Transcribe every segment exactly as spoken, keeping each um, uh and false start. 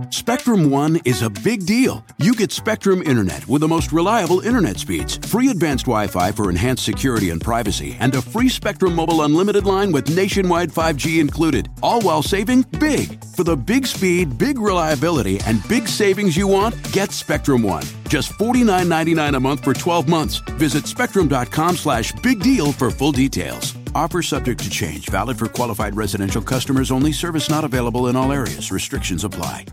Spectrum One is a big deal. You get Spectrum Internet with the most reliable internet speeds, free advanced Wi-Fi for enhanced security and privacy, and a free Spectrum Mobile Unlimited line with nationwide five G included, all while saving big. For the big speed, big reliability, and big savings you want, get Spectrum One. Just forty-nine ninety-nine a month for twelve months. Visit spectrum.com slash big deal for full details. Offer subject to change. Valid for qualified residential customers only. Service not available in all areas. Restrictions apply.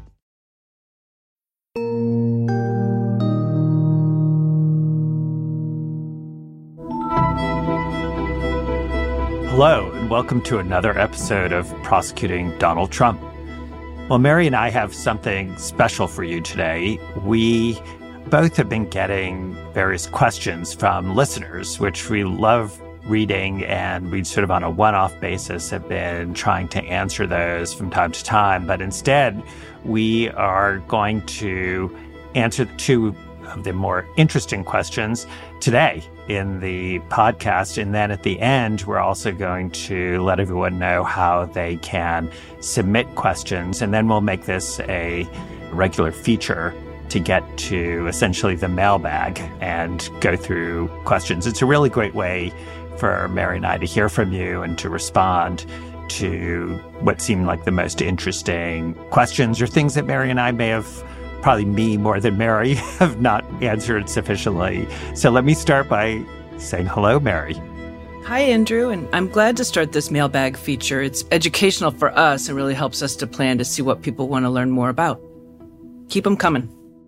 Hello, and welcome to another episode of Prosecuting Donald Trump. Well, Mary and I have something special for you today. We both have been getting various questions from listeners, which we love reading, and we sort of on a one-off basis have been trying to answer those from time to time. But instead, we are going to answer two of the more interesting questions today in the podcast. And then at the end, we're also going to let everyone know how they can submit questions. And then we'll make this a regular feature to get to essentially the mailbag and go through questions. It's a really great way for Mary and I to hear from you and to respond to what seemed like the most interesting questions or things that Mary and I may have, probably me more than Mary, have not answered sufficiently. So let me start by saying hello, Mary. Hi, Andrew, and I'm glad to start this mailbag feature. It's educational for us and really helps us to plan to see what people want to learn more about. Keep them coming.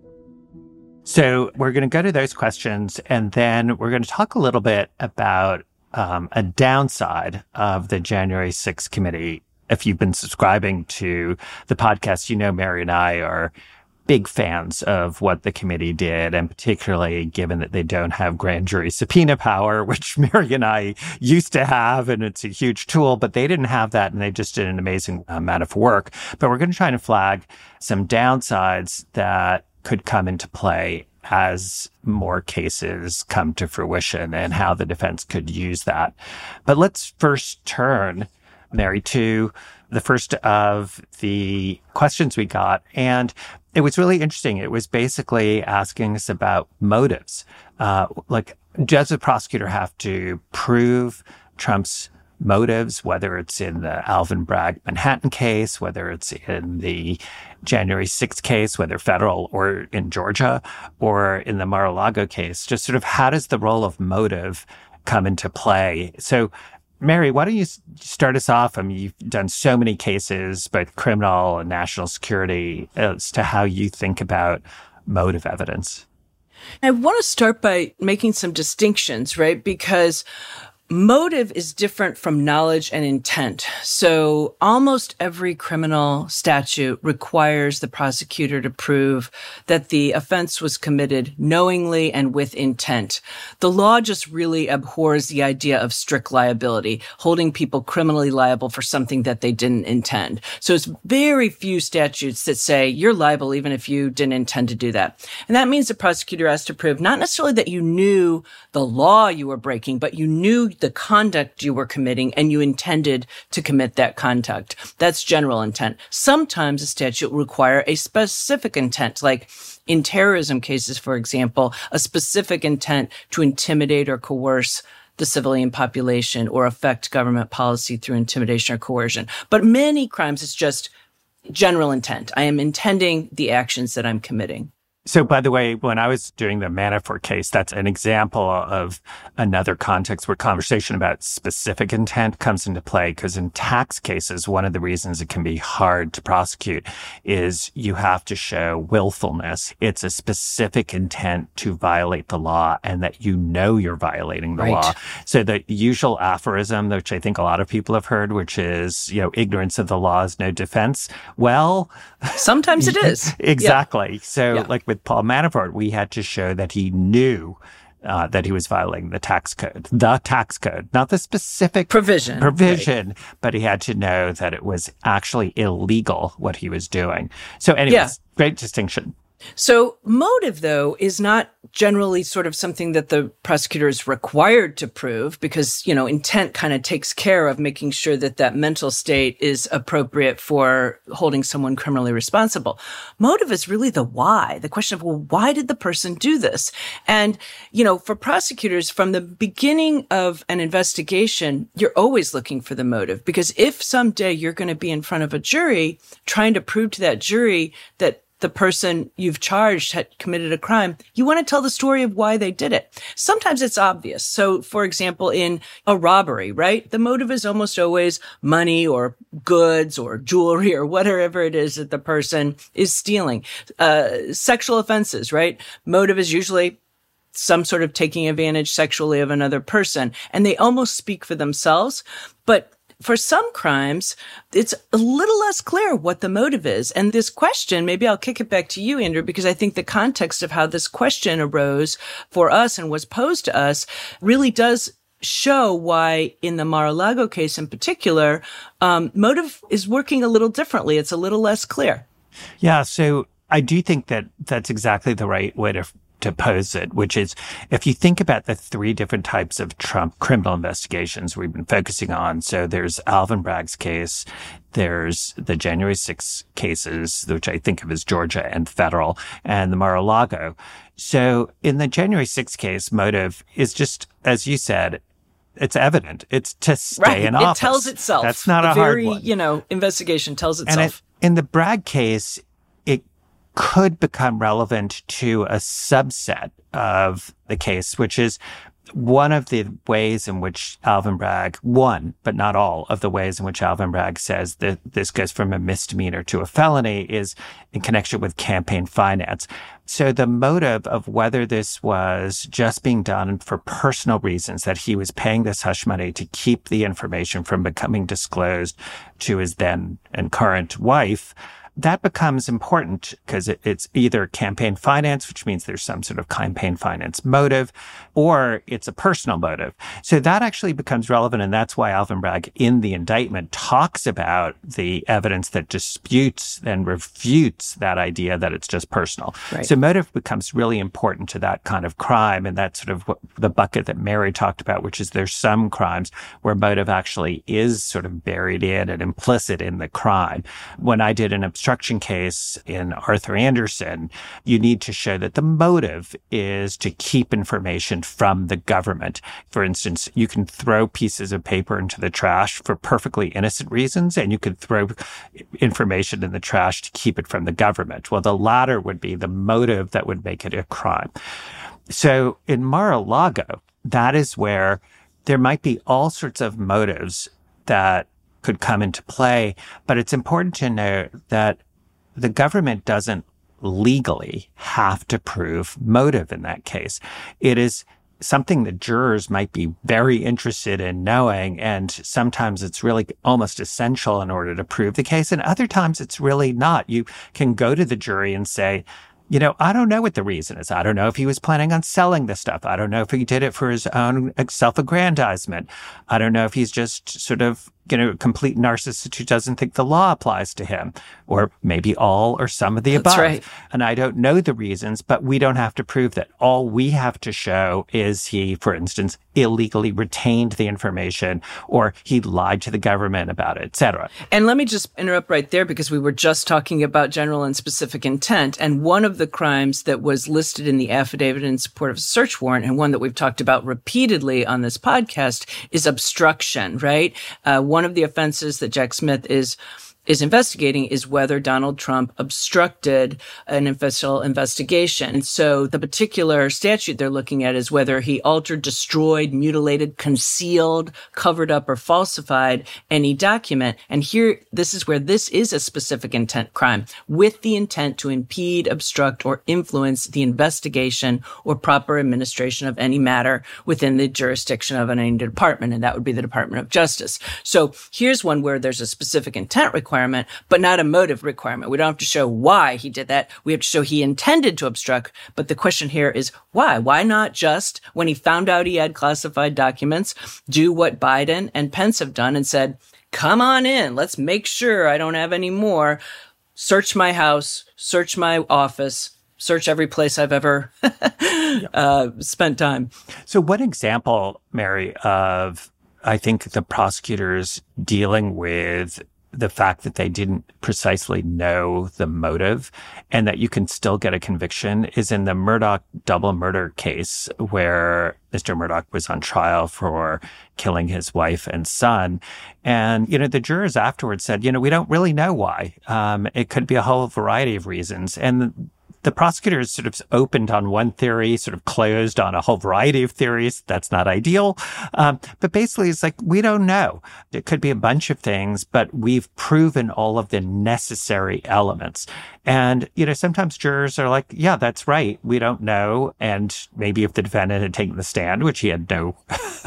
So we're going to go to those questions, and then we're going to talk a little bit about um, a downside of the January sixth committee. If you've been subscribing to the podcast, you know Mary and I are big fans of what the committee did, and particularly given that they don't have grand jury subpoena power, which Mary and I used to have, and it's a huge tool, but they didn't have that, and they just did an amazing amount of work. But we're going to try to flag some downsides that could come into play as more cases come to fruition and how the defense could use that. But let's first turn, Mary, to the first of the questions we got. And it was really interesting. It was basically asking us about motives. Uh, like, does the prosecutor have to prove Trump's motives, whether it's in the Alvin Bragg Manhattan case, whether it's in the January sixth case, whether federal or in Georgia, or in the Mar-a-Lago case? Just sort of how does the role of motive come into play? So, Mary, why don't you start us off? I mean, you've done so many cases, both criminal and national security, as to how you think about motive evidence. I want to start by making some distinctions, right? Because motive is different from knowledge and intent. So almost every criminal statute requires the prosecutor to prove that the offense was committed knowingly and with intent. The law just really abhors the idea of strict liability, holding people criminally liable for something that they didn't intend. So it's very few statutes that say you're liable even if you didn't intend to do that. And that means the prosecutor has to prove not necessarily that you knew the law you were breaking, but you knew the conduct you were committing and you intended to commit that conduct. That's general intent. Sometimes a statute will require a specific intent, like in terrorism cases, for example, a specific intent to intimidate or coerce the civilian population or affect government policy through intimidation or coercion. But many crimes, it's just general intent. I am intending the actions that I'm committing. So, by the way, when I was doing the Manafort case, that's an example of another context where conversation about specific intent comes into play. Because in tax cases, one of the reasons it can be hard to prosecute is you have to show willfulness. It's a specific intent to violate the law and that you know you're violating the right. law. So the usual aphorism, which I think a lot of people have heard, which is, you know, ignorance of the law is no defense. Well, sometimes it is. Exactly. Yeah. So yeah. like with Paul Manafort, we had to show that he knew uh, that he was violating the tax code, the tax code, not the specific provision, provision, right. but he had to know that it was actually illegal what he was doing. So anyways, yeah. great distinction. So motive, though, is not generally sort of something that the prosecutor is required to prove because, you know, intent kind of takes care of making sure that that mental state is appropriate for holding someone criminally responsible. Motive is really the why, the question of, well, why did the person do this? And, you know, for prosecutors from the beginning of an investigation, you're always looking for the motive because if someday you're going to be in front of a jury trying to prove to that jury that the person you've charged had committed a crime, you want to tell the story of why they did it. Sometimes it's obvious. So, for example, in a robbery, right? The motive is almost always money or goods or jewelry or whatever it is that the person is stealing. Uh, sexual offenses, right? Motive is usually some sort of taking advantage sexually of another person, and they almost speak for themselves. But for some crimes, it's a little less clear what the motive is. And this question, maybe I'll kick it back to you, Andrew, because I think the context of how this question arose for us and was posed to us really does show why in the Mar-a-Lago case in particular, um, motive is working a little differently. It's a little less clear. Yeah, so I do think that that's exactly the right way to to pose it, which is if you think about the three different types of Trump criminal investigations we've been focusing on. So there's Alvin Bragg's case, there's the January sixth cases, which I think of as Georgia and federal, and the Mar-a-Lago. So in the January sixth case, motive is just, as you said, it's evident. It's to stay right. in it office. It tells itself. That's not the a very, hard one. You know, investigation tells itself. And it, in the Bragg case, it could become relevant to a subset of the case, which is one of the ways in which Alvin Bragg, one, but not all of the ways in which Alvin Bragg says that this goes from a misdemeanor to a felony is in connection with campaign finance. So the motive of whether this was just being done for personal reasons, that he was paying this hush money to keep the information from becoming disclosed to his then and current wife, that becomes important because it, it's either campaign finance, which means there's some sort of campaign finance motive, or it's a personal motive. So that actually becomes relevant. And that's why Alvin Bragg in the indictment talks about the evidence that disputes and refutes that idea that it's just personal. Right. So motive becomes really important to that kind of crime. And that's sort of what the bucket that Mary talked about, which is there's some crimes where motive actually is sort of buried in and implicit in the crime. When I did an obstruction case in Arthur Anderson, you need to show that the motive is to keep information from the government. For instance, you can throw pieces of paper into the trash for perfectly innocent reasons, and you could throw information in the trash to keep it from the government. Well, the latter would be the motive that would make it a crime. So in Mar-a-Lago, that is where there might be all sorts of motives that could come into play, but it's important to note that the government doesn't legally have to prove motive in that case. It is something that jurors might be very interested in knowing, and sometimes it's really almost essential in order to prove the case, and other times it's really not. You can go to the jury and say, you know, I don't know what the reason is. I don't know if he was planning on selling the stuff. I don't know if he did it for his own self-aggrandizement. I don't know if he's just sort of, you know, a complete narcissist who doesn't think the law applies to him, or maybe all or some of the That's above. Right. And I don't know the reasons, but we don't have to prove that. All we have to show is he, for instance, illegally retained the information, or he lied to the government about it, et cetera. And let me just interrupt right there, because we were just talking about general and specific intent. And one of the crimes that was listed in the affidavit in support of a search warrant, and one that we've talked about repeatedly on this podcast, is obstruction, right? Uh, one of the offenses that Jack Smith is is investigating is whether Donald Trump obstructed an official investigation. And so the particular statute they're looking at is whether he altered, destroyed, mutilated, concealed, covered up, or falsified any document. And here, this is where this is a specific intent crime, with the intent to impede, obstruct, or influence the investigation or proper administration of any matter within the jurisdiction of any department, and that would be the Department of Justice. So here's one where there's a specific intent requirement, but not a motive requirement. We don't have to show why he did that. We have to show he intended to obstruct. But the question here is why? Why not just, when he found out he had classified documents, do what Biden and Pence have done and said, come on in, let's make sure I don't have any more. Search my house, search my office, search every place I've ever uh, spent time. So one example, Mary, of, I think, the prosecutors dealing with the fact that they didn't precisely know the motive and that you can still get a conviction is in the Murdaugh double murder case, where Mister Murdaugh was on trial for killing his wife and son. And, you know, the jurors afterwards said, you know, we don't really know why. Um, it could be a whole variety of reasons. And the prosecutors sort of opened on one theory, sort of closed on a whole variety of theories. That's not ideal. Um, but basically, it's like, we don't know. It could be a bunch of things, but we've proven all of the necessary elements. And, you know, sometimes jurors are like, yeah, that's right. We don't know. And maybe if the defendant had taken the stand, which he had no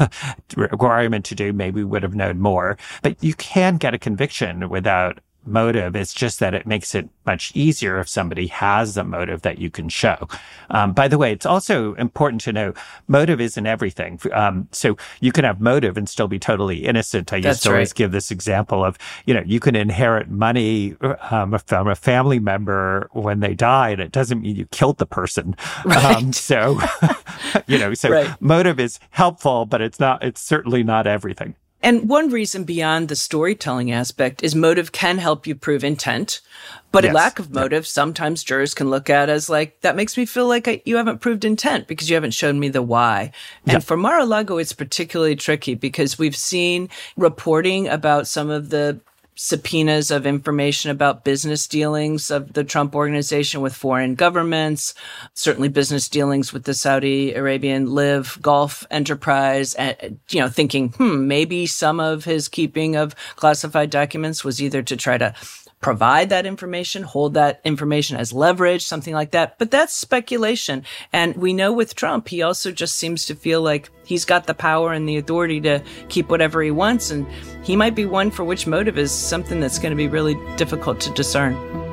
requirement to do, maybe we would have known more. But you can get a conviction without motive. It's just that it makes it much easier if somebody has a motive that you can show. Um, by the way, it's also important to know motive isn't everything. Um, so you can have motive and still be totally innocent. I used That's to always right. give this example of, you know, you can inherit money um, from a family member when they die, and it doesn't mean you killed the person. Right. Um, so, you know, so right. motive is helpful, but it's not, it's certainly not everything. And one reason beyond the storytelling aspect is motive can help you prove intent, but Yes. a lack of motive, sometimes jurors can look at as like, that makes me feel like I, you haven't proved intent because you haven't shown me the why. And Yeah. for Mar-a-Lago, it's particularly tricky because we've seen reporting about some of the subpoenas of information about business dealings of the Trump organization with foreign governments, certainly business dealings with the Saudi Arabian Live Gulf enterprise, and, you know, thinking, hmm, maybe some of his keeping of classified documents was either to try to provide that information, hold that information as leverage, something like that. But that's speculation. And we know with Trump, he also just seems to feel like he's got the power and the authority to keep whatever he wants. And he might be one for which motive is something that's going to be really difficult to discern.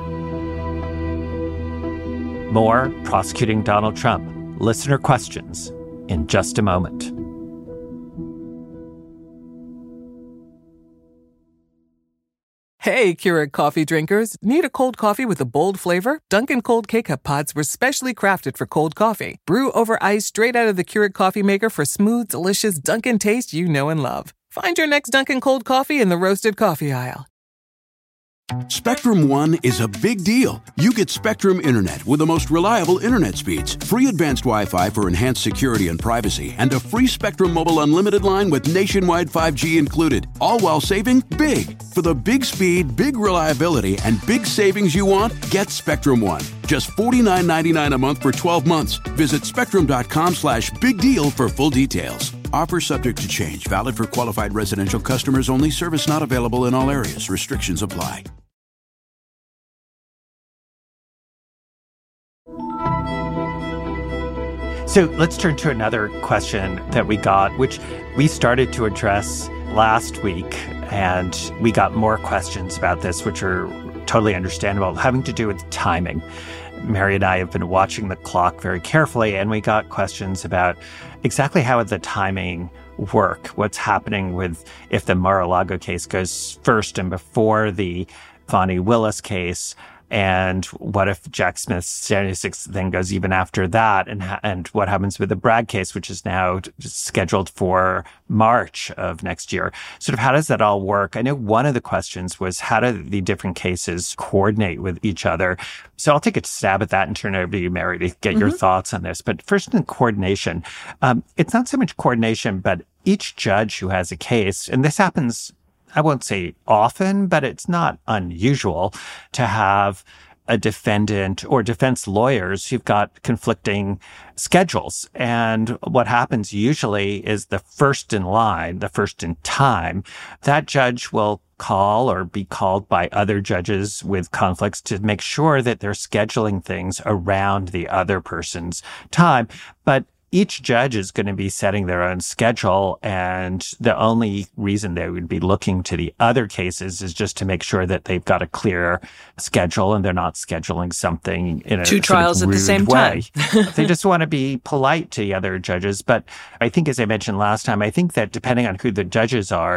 More Prosecuting Donald Trump. Listener questions in just a moment. Hey, Keurig coffee drinkers. Need a cold coffee with a bold flavor? Dunkin' Cold K-Cup pods were specially crafted for cold coffee. Brew over ice straight out of the Keurig coffee maker for smooth, delicious Dunkin' taste you know and love. Find your next Dunkin' Cold coffee in the roasted coffee aisle. Spectrum One is a big deal. You get Spectrum Internet with the most reliable internet speeds, free advanced Wi-Fi for enhanced security and privacy, and a free Spectrum Mobile Unlimited line with nationwide five G included, all while saving big. For the big speed, big reliability, and big savings you want, get Spectrum One. Just forty-nine ninety-nine a month for twelve months. Visit spectrum.com slash big deal for full details. Offer subject to change. Valid for qualified residential customers only. Service not available in all areas. Restrictions apply. So let's turn to another question that we got, which we started to address last week, and we got more questions about this, which are totally understandable, having to do with timing. Mary and I have been watching the clock very carefully, and we got questions about exactly how the timing work, what's happening with if the Mar-a-Lago case goes first and before the Fani Willis case. And what if Jack Smith's seventy-six then goes even after that? And and what happens with the Bragg case, which is now scheduled for March of next year? Sort of how does that all work? I know one of the questions was how do the different cases coordinate with each other? So I'll take a stab at that and turn it over to you, Mary, to get mm-hmm. your thoughts on this. But first in coordination, um, it's not so much coordination, but each judge who has a case, and this happens I won't say often, but it's not unusual to have a defendant or defense lawyers who've got conflicting schedules. And what happens usually is the first in line, the first in time, that judge will call or be called by other judges with conflicts to make sure that they're scheduling things around the other person's time. But each judge is going to be setting their own schedule, and the only reason they would be looking to the other cases is just to make sure that they've got a clear schedule and they're not scheduling something in a two trials sort of at the same way. time. They just want to be polite to the other judges. But I think, as I mentioned last time, I think that depending on who the judges are,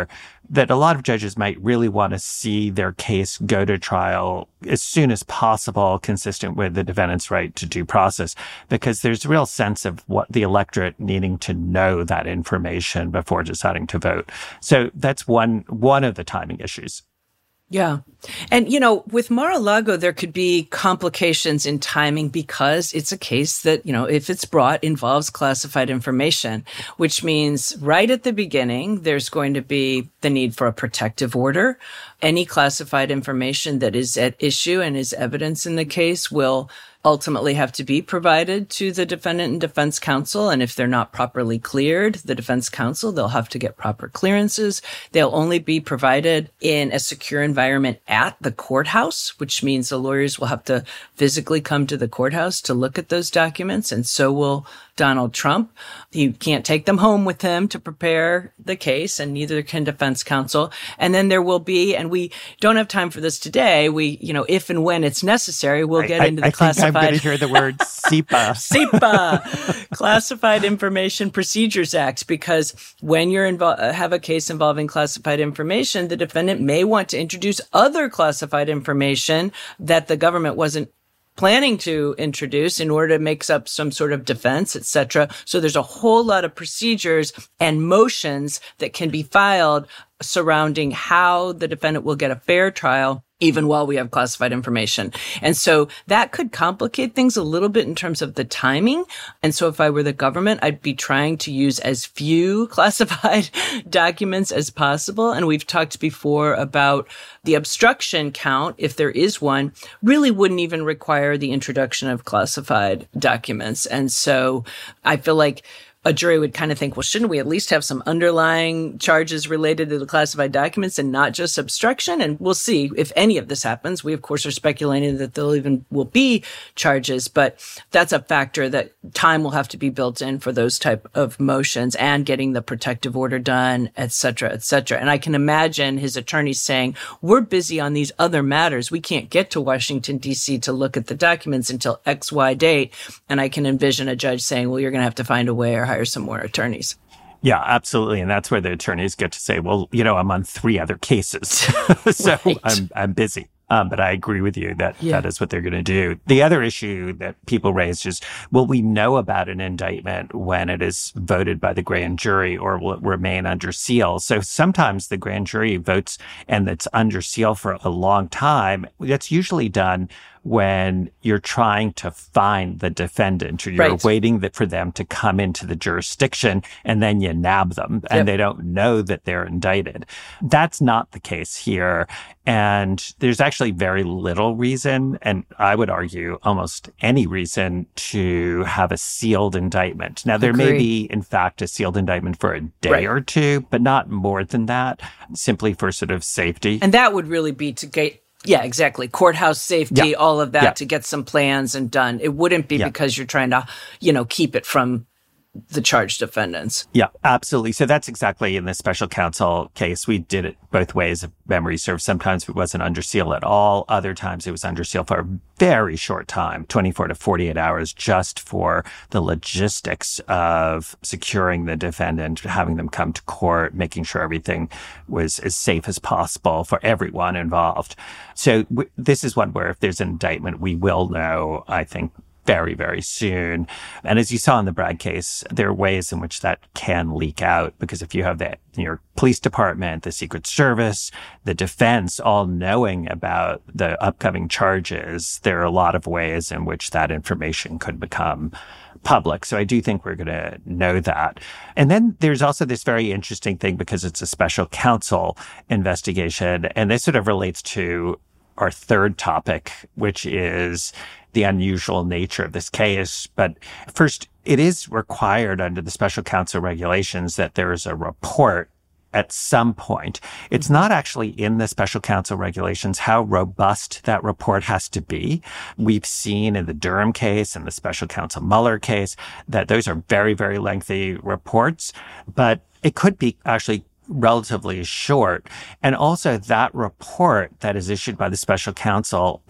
that a lot of judges might really want to see their case go to trial as soon as possible, consistent with the defendant's right to due process, because there's a real sense of what the electorate needing to know that information before deciding to vote. So that's one, one of the timing issues. Yeah. And, you know, with Mar-a-Lago, there could be complications in timing because it's a case that, you know, if it's brought, involves classified information, which means right at the beginning, there's going to be the need for a protective order. Any classified information that is at issue and is evidence in the case will ultimately have to be provided to the defendant and defense counsel. And if they're not properly cleared, the defense counsel, they'll have to get proper clearances. They'll only be provided in a secure environment at the courthouse, which means the lawyers will have to physically come to the courthouse to look at those documents. And so will Donald Trump. He can't take them home with him to prepare the case, and neither can defense counsel. And then there will be, and we don't have time for this today, we, you know, if and when it's necessary, we'll get I, into the I classified. I'm going to hear the word S I P A. S I P A, Classified Information Procedures Act, because when you invo- have a case involving classified information, the defendant may want to introduce other classified information that the government wasn't planning to introduce in order to make up some sort of defense, et cetera. So there's a whole lot of procedures and motions that can be filed surrounding how the defendant will get a fair trial, even while we have classified information. And so that could complicate things a little bit in terms of the timing. And so if I were the government, I'd be trying to use as few classified documents as possible. And we've talked before about the obstruction count, if there is one, really wouldn't even require the introduction of classified documents. And so I feel like a jury would kind of think, well, shouldn't we at least have some underlying charges related to the classified documents and not just obstruction? And we'll see if any of this happens. We, of course, are speculating that there even will be charges, but that's a factor that time will have to be built in for those type of motions and getting the protective order done, et cetera, et cetera. And I can imagine his attorneys saying, we're busy on these other matters. We can't get to Washington, D C to look at the documents until X Y date. And I can envision a judge saying, well, you're going to have to find a way or hire some more attorneys. Yeah, absolutely. And that's where the attorneys get to say, well, you know, I'm on three other cases, so Right. I'm I'm busy. Um, but I agree with you that Yeah. that is what they're going to do. The other issue that people raise is, will we know about an indictment when it is voted by the grand jury, or will it remain under seal? So sometimes the grand jury votes and it's under seal for a long time. That's usually done when you're trying to find the defendant, or you're Right. waiting that for them to come into the jurisdiction, and then you nab them and Yep. they don't know that they're indicted. That's not the case here. And there's actually very little reason, and I would argue almost any reason, to have a sealed indictment. Now, there may Agree. be, in fact, a sealed indictment for a day Right. or two, but not more than that, simply for sort of safety. And that would really be to get, yeah, exactly. Courthouse safety, Yeah. all of that Yeah. to get some plans and done. It wouldn't be Yeah. because you're trying to, you know, keep it from the charged defendants. Yeah, absolutely. So that's exactly in the special counsel case. We did it both ways, if memory serves. Sometimes it wasn't under seal at all. Other times it was under seal for a very short time, twenty-four to forty-eight hours, just for the logistics of securing the defendant, having them come to court, making sure everything was as safe as possible for everyone involved. So w- this is one where if there's an indictment, we will know, I think, very, very soon. And as you saw in the Bragg case, there are ways in which that can leak out, because if you have the New York Police Department, the Secret Service, the defense all knowing about the upcoming charges, there are a lot of ways in which that information could become public. So I do think we're going to know that. And then there's also this very interesting thing, because it's a special counsel investigation, and this sort of relates to our third topic, which is the unusual nature of this case. But first, it is required under the special counsel regulations that there is a report at some point. It's not actually in the special counsel regulations how robust that report has to be. We've seen in the Durham case and the special counsel Mueller case that those are very, very lengthy reports, but it could be actually relatively short. And also that report that is issued by the special counsel is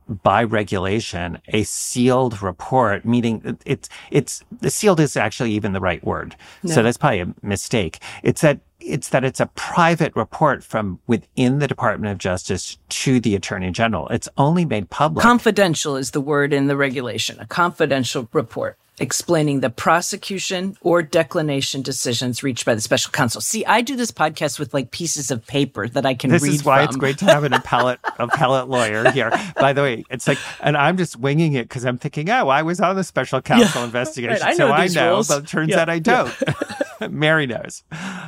by regulation, a sealed report, meaning it's, it's, the sealed is actually even the right word. No. So that's probably a mistake. It's that, it's that it's a private report from within the Department of Justice to the Attorney General. It's only made public. Confidential is the word in the regulation, a confidential report explaining the prosecution or declination decisions reached by the special counsel. See, I do this podcast with like pieces of paper that I can this read from. This is why it's great to have an appellate, appellate lawyer here. By the way, it's like, and I'm just winging it because I'm thinking, oh, I was on the special counsel yeah, investigation, right, I know so I know, rules. but it turns yeah, out I don't. Yeah. Mary knows.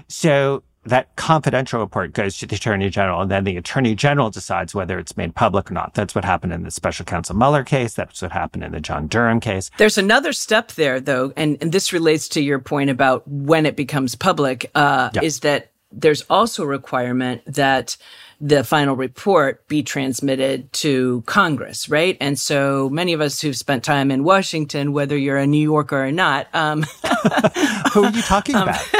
So that confidential report goes to the Attorney General, and then the Attorney General decides whether it's made public or not. That's what happened in the special counsel Mueller case. That's what happened in the John Durham case. There's another step there, though, and, and this relates to your point about when it becomes public, uh, yeah. is that there's also a requirement that the final report be transmitted to Congress, right? And so many of us who've spent time in Washington, whether you're a New Yorker or not, um, who are you talking um, about?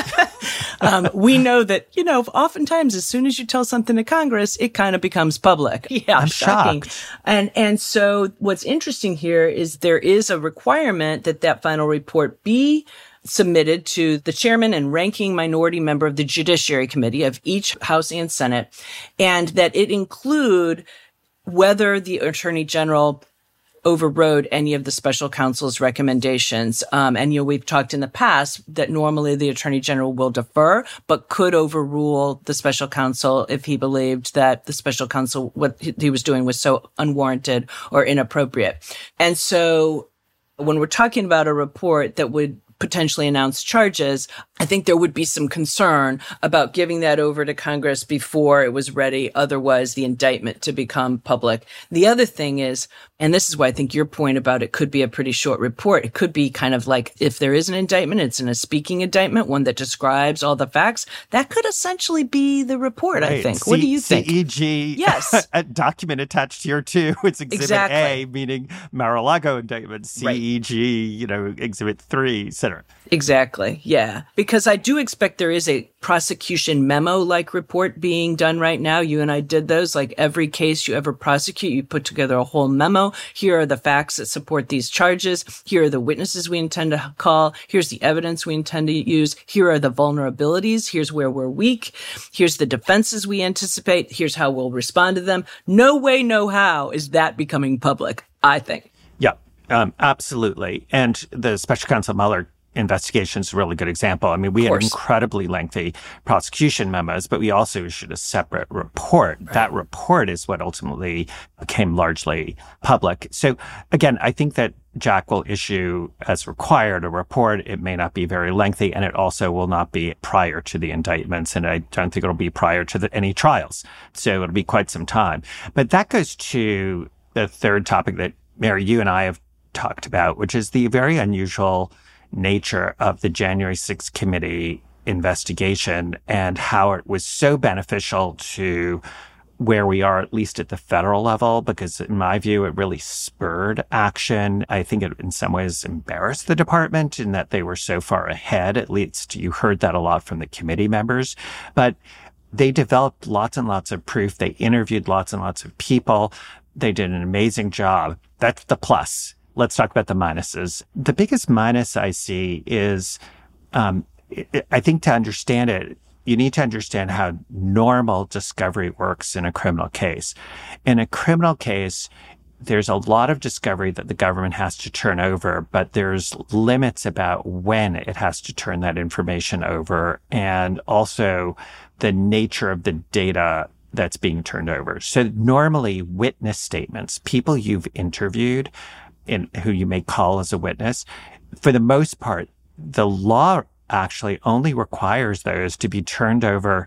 um, we know that, you know, oftentimes as soon as you tell something to Congress, it kind of becomes public. Yeah, I'm shocking. shocked. And, and so what's interesting here is there is a requirement that that final report be submitted to the chairman and ranking minority member of the Judiciary Committee of each House and Senate, and that it include whether the Attorney General overrode any of the special counsel's recommendations. Um, and, you know, we've talked in the past that normally the Attorney General will defer, but could overrule the special counsel if he believed that the special counsel, what he was doing was so unwarranted or inappropriate. And so when we're talking about a report that would potentially announce charges, I think there would be some concern about giving that over to Congress before it was ready, otherwise the indictment to become public. The other thing is, and this is why I think your point about it could be a pretty short report. It could be kind of like if there is an indictment, it's in a speaking indictment, one that describes all the facts. That could essentially be the report, right. I think. C- what do you think? C E G, yes. a document attached here too. It's Exhibit exactly. A, meaning Mar-a-Lago indictment, C E G, right. you know, Exhibit three, et cetera. Exactly. Yeah. Because I do expect there is a prosecution memo-like report being done right now. You and I did those. Like every case you ever prosecute, you put together a whole memo. Here are the facts that support these charges. Here are the witnesses we intend to call. Here's the evidence we intend to use. Here are the vulnerabilities. Here's where we're weak. Here's the defenses we anticipate. Here's how we'll respond to them. No way, no how is that becoming public, I think. Yeah, um, absolutely. And the special counsel Mueller investigation is a really good example. I mean, we had incredibly lengthy prosecution memos, but we also issued a separate report. Right. That report is what ultimately became largely public. So again, I think that Jack will issue, as required, a report. It may not be very lengthy, and it also will not be prior to the indictments, and I don't think it'll be prior to the, any trials. So it'll be quite some time. But that goes to the third topic that, Mary, you and I have talked about, which is the very unusual nature of the January sixth committee investigation and how it was so beneficial to where we are, at least at the federal level, because in my view, it really spurred action. I think it in some ways embarrassed the department in that they were so far ahead. At least you heard that a lot from the committee members, but they developed lots and lots of proof. They interviewed lots and lots of people. They did an amazing job. That's the plus. Let's talk about the minuses. The biggest minus I see is, um, I think to understand it, you need to understand how normal discovery works in a criminal case. In a criminal case, there's a lot of discovery that the government has to turn over, but there's limits about when it has to turn that information over, and also the nature of the data that's being turned over. So normally witness statements, people you've interviewed, in who you may call as a witness, for the most part, the law actually only requires those to be turned over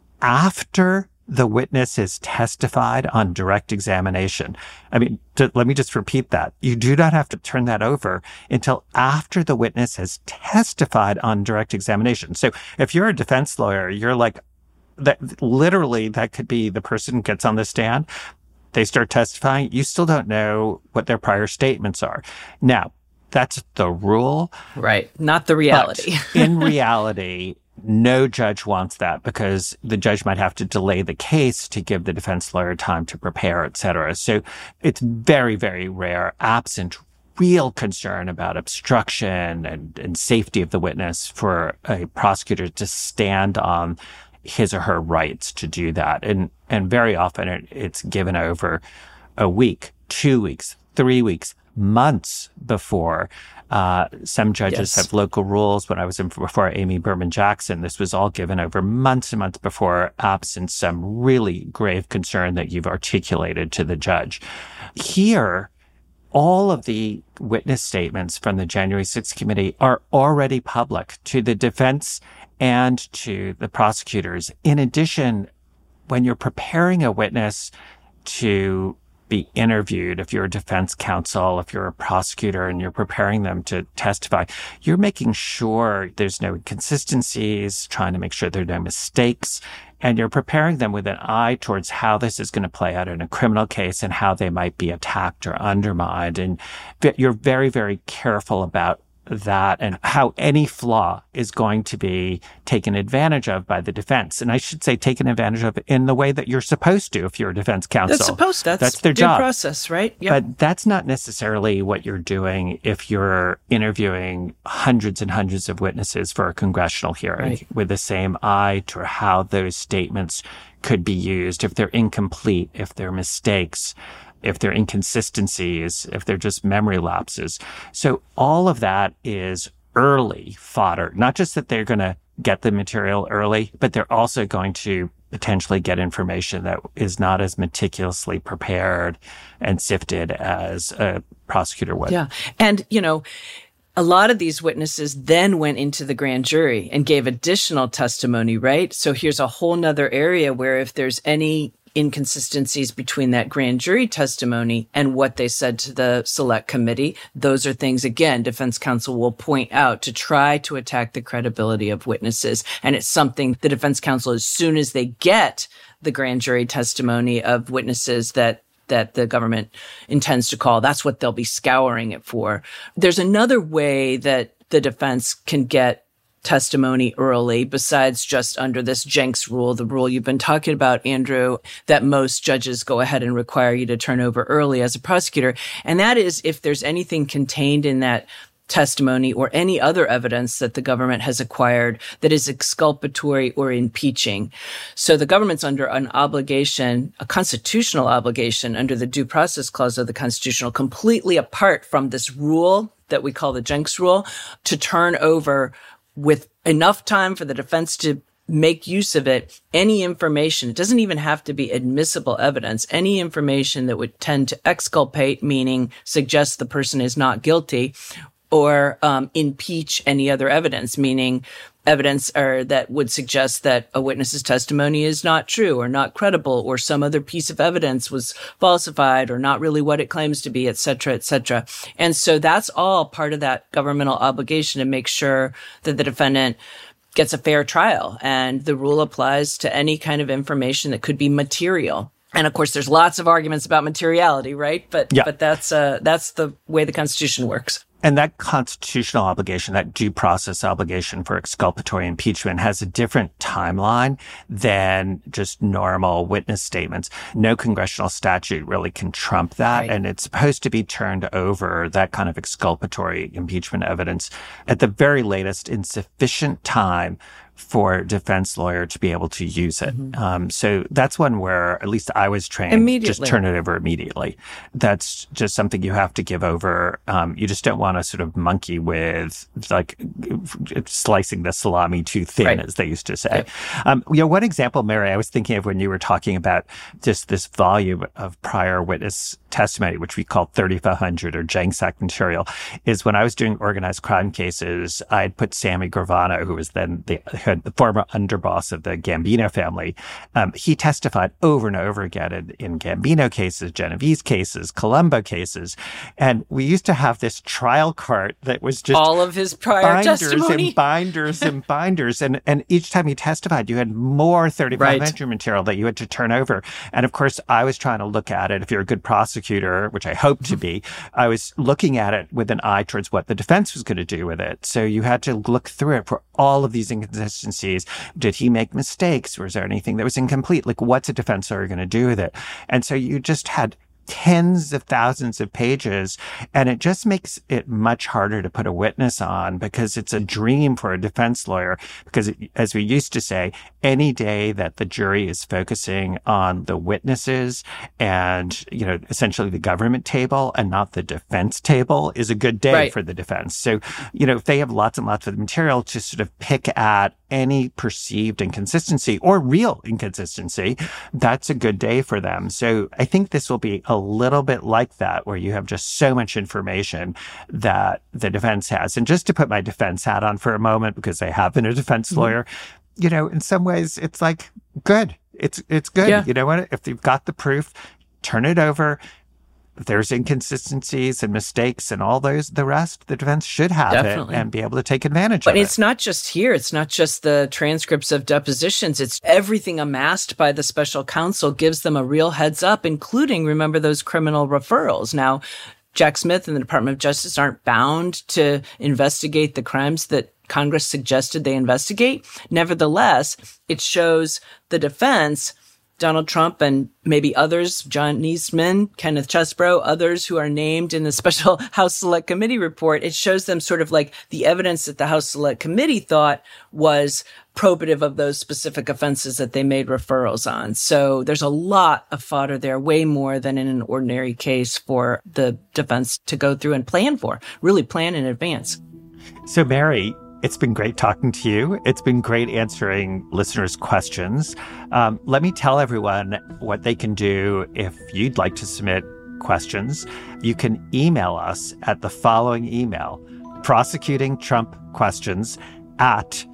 after the witness has testified on direct examination. I mean, to, let me just repeat that. You do not have to turn that over until after the witness has testified on direct examination. So if you're a defense lawyer, you're like, that literally that could be the person gets on the stand, they start testifying, you still don't know what their prior statements are. Now, that's the rule. Right. Not the reality. But in reality, no judge wants that because the judge might have to delay the case to give the defense lawyer time to prepare, et cetera. So it's very, very rare, absent real concern about obstruction and, and safety of the witness, for a prosecutor to stand on his or her rights to do that. And, and very often it, it's given over a week, two weeks, three weeks, months before. Uh, some judges yes. have local rules. When I was in before Amy Berman Jackson, this was all given over months and months before, absent some really grave concern that you've articulated to the judge. Here, all of the witness statements from the January sixth committee are already public to the defense and to the prosecutors. In addition, when you're preparing a witness to be interviewed, if you're a defense counsel, if you're a prosecutor and you're preparing them to testify, you're making sure there's no inconsistencies, trying to make sure there are no mistakes, and you're preparing them with an eye towards how this is going to play out in a criminal case and how they might be attacked or undermined. And you're very, very careful about that and how any flaw is going to be taken advantage of by the defense. And I should say taken advantage of in the way that you're supposed to if you're a defense counsel. That's supposed to. That's, that's their due job. process, right? Yep. But that's not necessarily what you're doing if you're interviewing hundreds and hundreds of witnesses for a congressional hearing right. with the same eye to how those statements could be used, if they're incomplete, if they're mistakes, if they're inconsistencies, if they're just memory lapses. So all of that is early fodder. Not just that they're going to get the material early, but they're also going to potentially get information that is not as meticulously prepared and sifted as a prosecutor would. Yeah. And, you know, a lot of these witnesses then went into the grand jury and gave additional testimony, right? So here's a whole nother area where if there's any inconsistencies between that grand jury testimony and what they said to the select committee, those are things, again, defense counsel will point out to try to attack the credibility of witnesses. And it's something the defense counsel, as soon as they get the grand jury testimony of witnesses that that the government intends to call, that's what they'll be scouring it for. There's another way that the defense can get testimony early besides just under this Jenks rule, the rule you've been talking about, Andrew, that most judges go ahead and require you to turn over early as a prosecutor. And that is if there's anything contained in that testimony or any other evidence that the government has acquired that is exculpatory or impeaching. So the government's under an obligation, a constitutional obligation under the Due Process Clause of the Constitution, completely apart from this rule that we call the Jenks rule, to turn over with enough time for the defense to make use of it, any information. It doesn't even have to be admissible evidence. Any information that would tend to exculpate, meaning suggest the person is not guilty, or um, impeach any other evidence, meaning evidence or that would suggest that a witness's testimony is not true or not credible, or some other piece of evidence was falsified or not really what it claims to be, et cetera, et cetera. And so that's all part of that governmental obligation to make sure that the defendant gets a fair trial. And the rule applies to any kind of information that could be material. And of course, there's lots of arguments about materiality, right? But yeah. but that's uh, that's the way the Constitution works. And that constitutional obligation, that due process obligation for exculpatory impeachment, has a different timeline than just normal witness statements. No congressional statute really can trump that. Right. And it's supposed to be turned over, that kind of exculpatory impeachment evidence, at the very latest in sufficient time for a defense lawyer to be able to use it. Mm-hmm. Um, so that's one where, at least I was trained, just turn it over immediately. That's just something you have to give over. Um, you just don't want to sort of monkey with, like, slicing the salami too thin, right, as they used to say. Right. Um, you know, one example, Mary, I was thinking of when you were talking about just this volume of prior witness testimony, which we call thirty-five hundred or Jenks Act material, is when I was doing organized crime cases, I'd put Sammy Gravano, who was then the, the former underboss of the Gambino family. Um, he testified over and over again in, in Gambino cases, Genovese cases, Colombo cases. And we used to have this trial cart that was just all of his prior binders testimony. and binders and binders. And, and each time he testified, you had more thirty-five hundred right. material that you had to turn over. And of course, I was trying to look at it. If you're a good prosecutor, prosecutor, which I hope to be, I was looking at it with an eye towards what the defense was going to do with it. So you had to look through it for all of these inconsistencies. Did he make mistakes? Was there anything that was incomplete? Like, what's a defense lawyer going to do with it? And so you just had tens of thousands of pages, and it just makes it much harder to put a witness on, because it's a dream for a defense lawyer. Because it, as we used to say, any day that the jury is focusing on the witnesses and, you know, essentially the government table and not the defense table is a good day right. for the defense. So, you know, if they have lots and lots of material to sort of pick at any perceived inconsistency or real inconsistency, that's a good day for them. So I think this will be a little bit like that, where you have just so much information that the defense has. And just to put my defense hat on for a moment, because I have been a defense mm-hmm. lawyer, you know, in some ways it's like, good. It's, it's good. Yeah. You know what? If you've got the proof, turn it over. If there's inconsistencies and mistakes and all those, the rest, the defense should have Definitely. it and be able to take advantage but of it. But it's not just here. It's not just the transcripts of depositions. It's everything amassed by the special counsel gives them a real heads up, including, remember, those criminal referrals. Now, Jack Smith and the Department of Justice aren't bound to investigate the crimes that Congress suggested they investigate. Nevertheless, it shows the defense, Donald Trump and maybe others, John Eastman, Kenneth Chesebro, others who are named in the special House Select Committee report. It shows them sort of like the evidence that the House Select Committee thought was probative of those specific offenses that they made referrals on. So there's a lot of fodder there, way more than in an ordinary case for the defense to go through and plan for, really plan in advance. So, Mary, it's been great talking to you. It's been great answering listeners' questions. Um, let me tell everyone what they can do if you'd like to submit questions. You can email us at the following email, prosecutingtrumpquestions at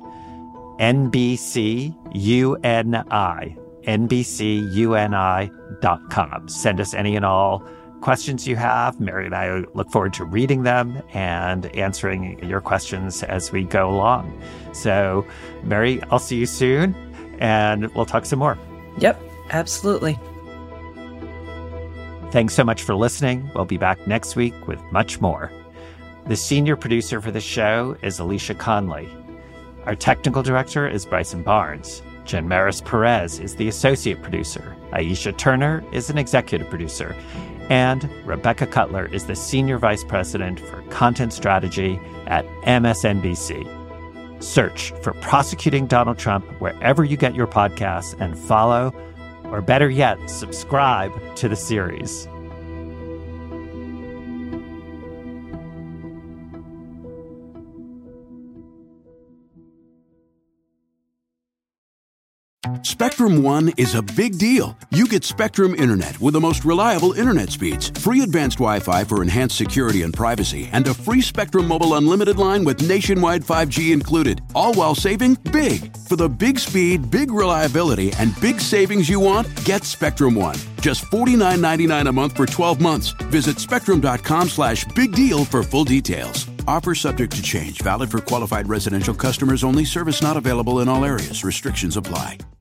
N B C U N I, N B C U N I dot com. Send us any and all questions you have. Mary and I look forward to reading them and answering your questions as we go along. So, Mary, I'll see you soon, and we'll talk some more. Yep, absolutely. Thanks so much for listening. We'll be back next week with much more. The senior producer for the show is Alicia Conley. Our technical director is Bryson Barnes. Jen Maris Perez is the associate producer. Aisha Turner is an executive producer. And Rebecca Cutler is the Senior Vice President for Content Strategy at M S N B C. Search for Prosecuting Donald Trump wherever you get your podcasts and follow, or better yet, subscribe to the series. Spectrum One is a big deal. You get Spectrum Internet with the most reliable internet speeds, free advanced Wi-Fi for enhanced security and privacy, and a free Spectrum Mobile unlimited line with nationwide five G included, all while saving big. For the big speed, big reliability, and big savings you want, get Spectrum One. Just forty-nine ninety-nine a month for twelve months. Visit spectrum.com slash big deal for full details. Offer subject to change. Valid for qualified residential customers only. Service not available in all areas. Restrictions apply.